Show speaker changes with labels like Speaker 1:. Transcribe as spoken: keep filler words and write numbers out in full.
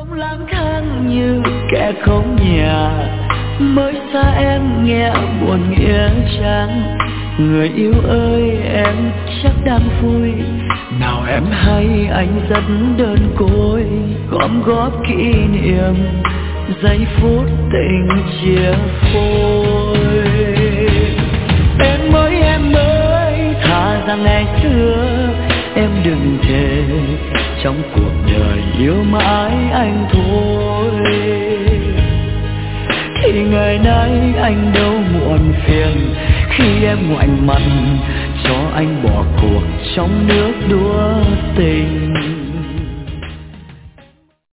Speaker 1: Sống lang thang như kẻ không nhà, mới xa em nghe buồn nghĩa chán. Người yêu ơi em chắc đang vui, nào em hay anh rất đơn côi. Gom góp kỷ niệm giây phút tình chia phôi. Em ơi em ơi, thà rằng ngày xưa em đừng thề trong cuộc đời yêu mãi anh thôi. Thì ngày nay anh đâu muộn phiền khi em ngoảnh mặt cho anh bỏ cuộc trong nước đua tình.